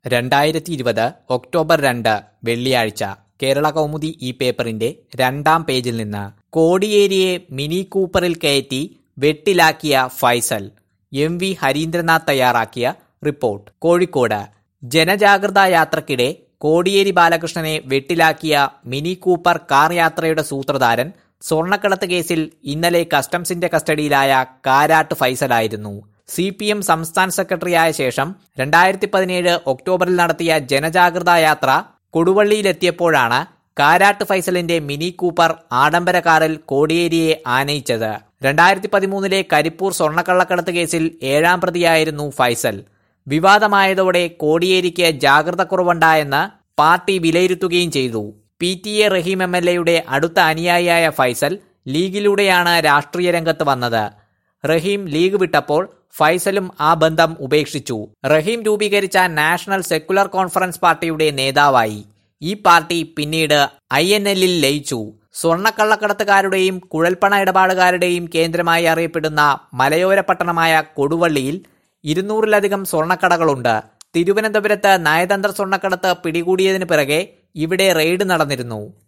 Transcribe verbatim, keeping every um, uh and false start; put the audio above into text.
രണ്ടായിരത്തി ഇരുപത് ഒക്ടോബർ രണ്ട് വെള്ളിയാഴ്ച കേരള കൗമുദി ഈ പേപ്പറിന്റെ രണ്ടാം പേജിൽ നിന്ന് കോടിയേരിയെ മിനി കൂപ്പറിൽ കയറ്റി വെട്ടിലാക്കിയ ഫൈസൽ. എം വി ഹരീന്ദ്രനാഥ് തയ്യാറാക്കിയ റിപ്പോർട്ട്. കോഴിക്കോട് ജനജാഗ്രതാ യാത്രക്കിടെ കോടിയേരി ബാലകൃഷ്ണനെ വെട്ടിലാക്കിയ മിനി കൂപ്പർ കാർ യാത്രയുടെ സൂത്രധാരൻ സ്വർണ്ണക്കടത്ത് കേസിൽ ഇന്നലെ കസ്റ്റംസിന്റെ കസ്റ്റഡിയിലായ കാരാട്ട് ഫൈസലായിരുന്നു. സി പി എം സംസ്ഥാന സെക്രട്ടറിയായ ശേഷം രണ്ടായിരത്തി പതിനേഴ് ഒക്ടോബറിൽ നടത്തിയ ജനജാഗ്രതാ യാത്ര കൊടുവള്ളിയിലെത്തിയപ്പോഴാണ് കാരാട്ട് ഫൈസലിന്റെ മിനി കൂപ്പർ ആഡംബര കാറിൽ കോടിയേരിയെ ആനയിച്ചത്. രണ്ടായിരത്തി പതിമൂന്നിലെ കരിപ്പൂർ സ്വർണ്ണക്കള്ളക്കടത്ത് കേസിൽ ഏഴാം പ്രതിയായിരുന്നു ഫൈസൽ. വിവാദമായതോടെ കോടിയേരിക്ക് ജാഗ്രത കുറവുണ്ടായെന്ന് പാർട്ടി വിലയിരുത്തുകയും ചെയ്തു. P T A Rahim M L എയുടെ അടുത്ത അനുയായിയായ ഫൈസൽ ലീഗിലൂടെയാണ് രാഷ്ട്രീയ രംഗത്ത് വന്നത്. റഹീം ലീഗ് വിട്ടപ്പോൾ ഫൈസലും ആ ബന്ധം ഉപേക്ഷിച്ചു. റഹീം രൂപീകരിച്ച നാഷണൽ സെക്യുലർ കോൺഫറൻസ് പാർട്ടിയുടെ നേതാവായി. ഈ പാർട്ടി പിന്നീട് ഐ എൻ എല്ലിൽ ലയിച്ചു. സ്വർണ്ണക്കള്ളക്കടത്തുകാരുടെയും കുഴൽപ്പണ ഇടപാടുകാരുടെയും കേന്ദ്രമായി അറിയപ്പെടുന്ന മലയോര പട്ടണമായ കൊടുവള്ളിയിൽ ഇരുന്നൂറിലധികം സ്വർണ്ണക്കടകളുണ്ട്. തിരുവനന്തപുരത്ത് നയതന്ത്ര സ്വർണ്ണക്കടത്ത് പിടികൂടിയതിനു പിറകെ ഇവിടെ റെയ്ഡ് നടന്നിരുന്നു.